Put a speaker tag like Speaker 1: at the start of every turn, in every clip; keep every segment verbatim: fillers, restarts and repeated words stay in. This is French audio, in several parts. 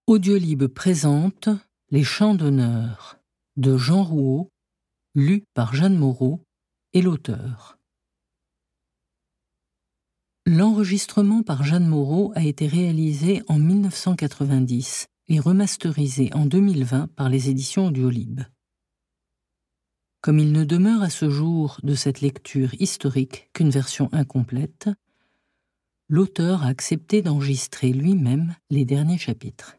Speaker 1: Audiolib présente Les Chants d'honneur de Jean Rouault, lu par Jeanne Moreau et l'auteur. L'enregistrement par Jeanne Moreau a été réalisé en mille neuf cent quatre-vingt-dix et remasterisé en deux mille vingt par les éditions Audiolib. Comme il ne demeure à ce jour de cette lecture historique qu'une version incomplète, l'auteur a accepté d'enregistrer lui-même les derniers chapitres.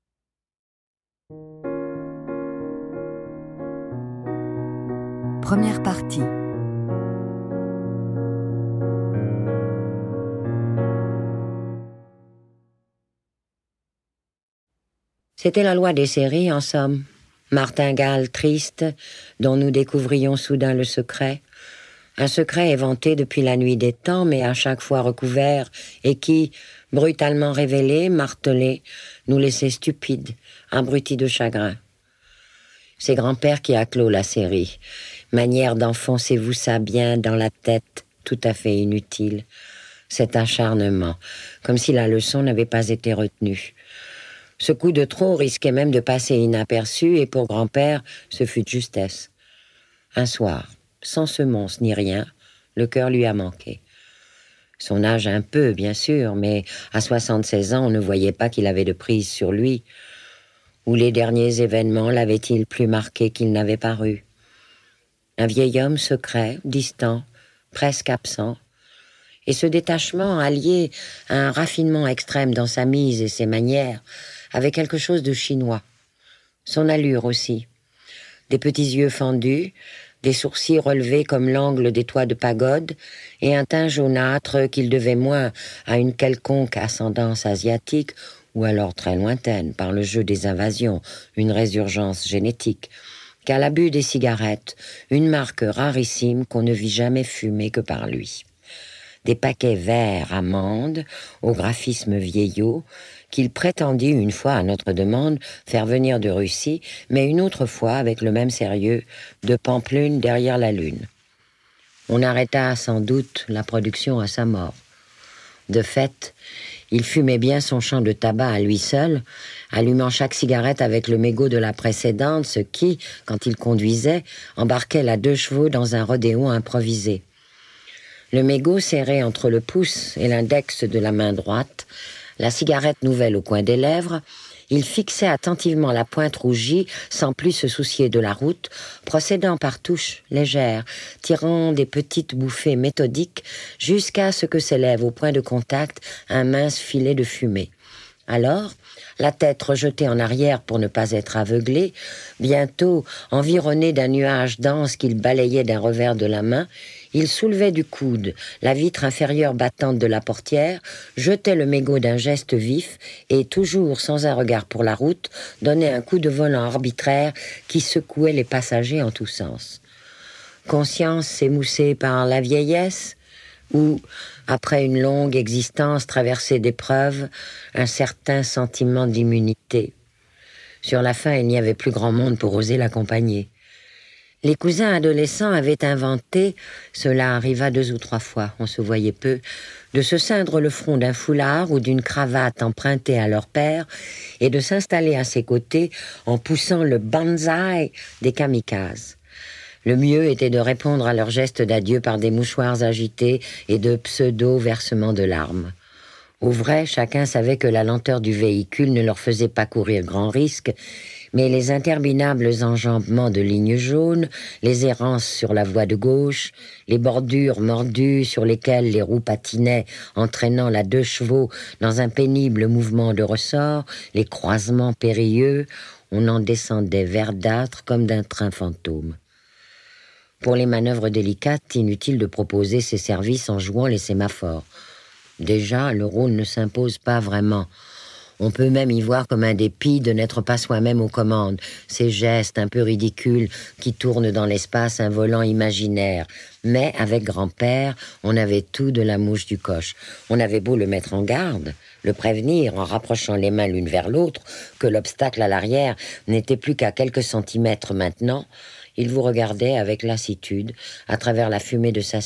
Speaker 2: Première partie.
Speaker 3: C'était la loi des séries, en somme. Martingale triste, dont nous découvrions soudain le secret. Un secret éventé depuis la nuit des temps, mais à chaque fois recouvert, et qui, brutalement révélé, martelé, nous laissait stupides, abrutis de chagrin. C'est grand-père qui a clos la série. Manière d'enfoncez-vous ça bien dans la tête, tout à fait inutile. Cet acharnement, comme si la leçon n'avait pas été retenue. Ce coup de trop risquait même de passer inaperçu, et pour grand-père, ce fut de justesse. Un soir, sans semonce ni rien, le cœur lui a manqué. Son âge un peu, bien sûr, mais à soixante-seize ans, on ne voyait pas qu'il avait de prise sur lui. Ou les derniers événements l'avaient-ils plus marqué qu'il n'avait paru? Un vieil homme secret, distant, presque absent. Et ce détachement, allié à un raffinement extrême dans sa mise et ses manières, avait quelque chose de chinois. Son allure aussi. Des petits yeux fendus, des sourcils relevés comme l'angle des toits de pagode, et un teint jaunâtre qu'il devait moins à une quelconque ascendance asiatique, ou alors très lointaine, par le jeu des invasions, une résurgence génétique, qu'à l'abus des cigarettes, une marque rarissime qu'on ne vit jamais fumer que par lui. Des paquets verts amandes, au graphisme vieillot, qu'il prétendit une fois à notre demande faire venir de Russie, mais une autre fois, avec le même sérieux, de Pamplune derrière la lune. On arrêta sans doute la production à sa mort. De fait, il fumait bien son champ de tabac à lui seul, allumant chaque cigarette avec le mégot de la précédente, ce qui, quand il conduisait, embarquait la deux chevaux dans un rodéo improvisé. Le mégot serré entre le pouce et l'index de la main droite, la cigarette nouvelle au coin des lèvres, il fixait attentivement la pointe rougie, sans plus se soucier de la route, procédant par touches légères, tirant des petites bouffées méthodiques, jusqu'à ce que s'élève au point de contact un mince filet de fumée. Alors, la tête rejetée en arrière pour ne pas être aveuglé, bientôt environné d'un nuage dense qu'il balayait d'un revers de la main, il soulevait du coude la vitre inférieure battante de la portière, jetait le mégot d'un geste vif et, toujours sans un regard pour la route, donnait un coup de volant arbitraire qui secouait les passagers en tous sens. Conscience émoussée par la vieillesse, ou, après une longue existence traversée d'épreuves, un certain sentiment d'immunité. Sur la fin, il n'y avait plus grand monde pour oser l'accompagner. Les cousins adolescents avaient inventé, cela arriva deux ou trois fois, on se voyait peu, de se ceindre le front d'un foulard ou d'une cravate empruntée à leur père et de s'installer à ses côtés en poussant le banzai des kamikazes. Le mieux était de répondre à leurs gestes d'adieu par des mouchoirs agités et de pseudo-versements de larmes. Au vrai, chacun savait que la lenteur du véhicule ne leur faisait pas courir grand risque, mais les interminables enjambements de lignes jaunes, les errances sur la voie de gauche, les bordures mordues sur lesquelles les roues patinaient, entraînant la deux chevaux dans un pénible mouvement de ressort, les croisements périlleux, on en descendait verdâtre comme d'un train fantôme. Pour les manœuvres délicates, inutile de proposer ses services en jouant les sémaphores. Déjà, le rôle ne s'impose pas vraiment. On peut même y voir comme un dépit de n'être pas soi-même aux commandes, ces gestes un peu ridicules qui tournent dans l'espace un volant imaginaire. Mais avec grand-père, on avait tout de la mouche du coche. On avait beau le mettre en garde, le prévenir en rapprochant les mains l'une vers l'autre, que l'obstacle à l'arrière n'était plus qu'à quelques centimètres maintenant, il vous regardait avec lassitude à travers la fumée de sa